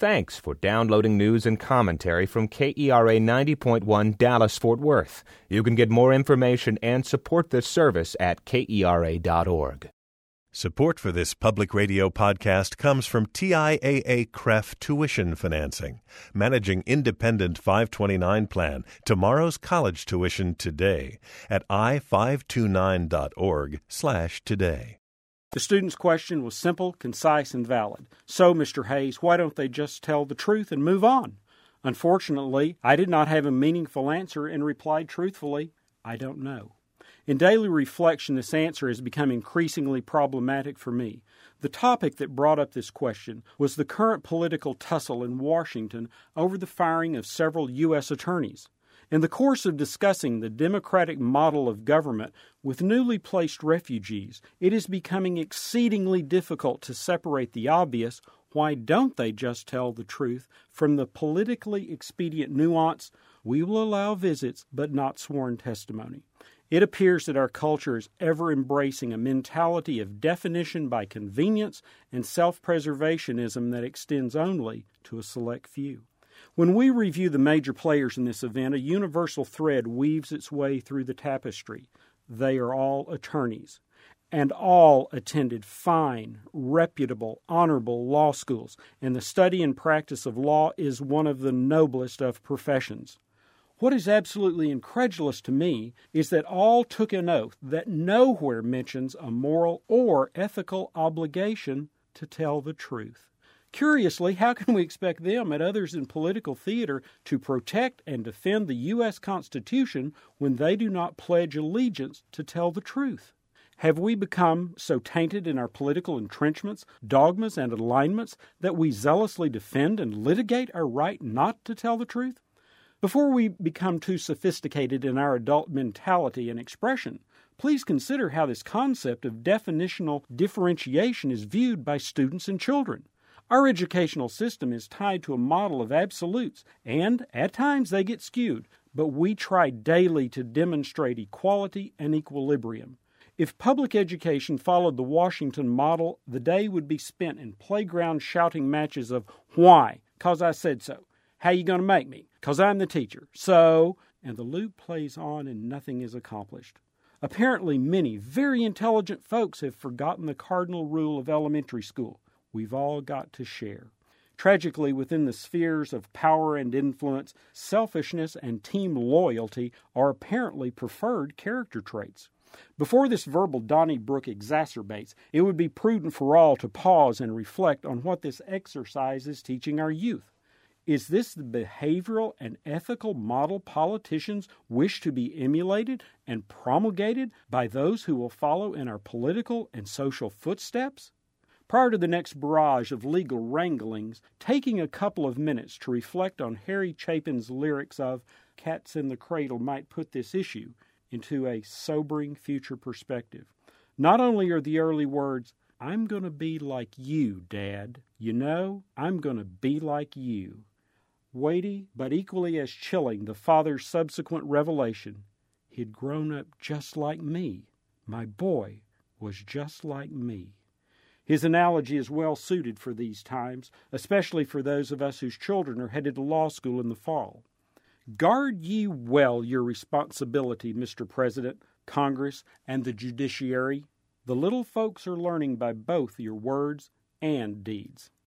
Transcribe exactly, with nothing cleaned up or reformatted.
Thanks for downloading news and commentary from K E R A ninety point one Dallas-Fort Worth. You can get more information and support this service at K E R A dot org. Support for this public radio podcast comes from T I A A C R E F Tuition Financing, managing independent five twenty-nine plan, tomorrow's college tuition today at i five two nine dot org slash today. The student's question was simple, concise, and valid. So, Mister Hayes, why don't they just tell the truth and move on? Unfortunately, I did not have a meaningful answer and replied truthfully, I don't know. In daily reflection, this answer has become increasingly problematic for me. The topic that brought up this question was the current political tussle in Washington over the firing of several U S attorneys. In the course of discussing the democratic model of government with newly placed refugees, it is becoming exceedingly difficult to separate the obvious, why don't they just tell the truth, from the politically expedient nuance, we will allow visits but not sworn testimony. It appears that our culture is ever embracing a mentality of definition by convenience and self-preservationism that extends only to a select few. When we review the major players in this event, a universal thread weaves its way through the tapestry. They are all attorneys, and all attended fine, reputable, honorable law schools, and the study and practice of law is one of the noblest of professions. What is absolutely incredulous to me is that all took an oath that nowhere mentions a moral or ethical obligation to tell the truth. Curiously, how can we expect them and others in political theater to protect and defend the U S Constitution when they do not pledge allegiance to tell the truth? Have we become so tainted in our political entrenchments, dogmas, and alignments that we zealously defend and litigate our right not to tell the truth? Before we become too sophisticated in our adult mentality and expression, please consider how this concept of definitional differentiation is viewed by students and children. Our educational system is tied to a model of absolutes, and at times they get skewed, but we try daily to demonstrate equality and equilibrium. If public education followed the Washington model, the day would be spent in playground shouting matches of, why? 'Cause I said so. How you going to make me? 'Cause I'm the teacher. So, and the loop plays on and nothing is accomplished. Apparently many very intelligent folks have forgotten the cardinal rule of elementary school. We've all got to share. Tragically, within the spheres of power and influence, selfishness and team loyalty are apparently preferred character traits. Before this verbal Donnybrook exacerbates, it would be prudent for all to pause and reflect on what this exercise is teaching our youth. Is this the behavioral and ethical model politicians wish to be emulated and promulgated by those who will follow in our political and social footsteps? Prior to the next barrage of legal wranglings, taking a couple of minutes to reflect on Harry Chapin's lyrics of Cats in the Cradle might put this issue into a sobering future perspective. Not only are the early words, I'm going to be like you, Dad. You know, I'm going to be like you. Weighty, but equally as chilling, the father's subsequent revelation. He'd grown up just like me. My boy was just like me. His analogy is well suited for these times, especially for those of us whose children are headed to law school in the fall. Guard ye well your responsibility, Mister President, Congress, and the judiciary. The little folks are learning by both your words and deeds.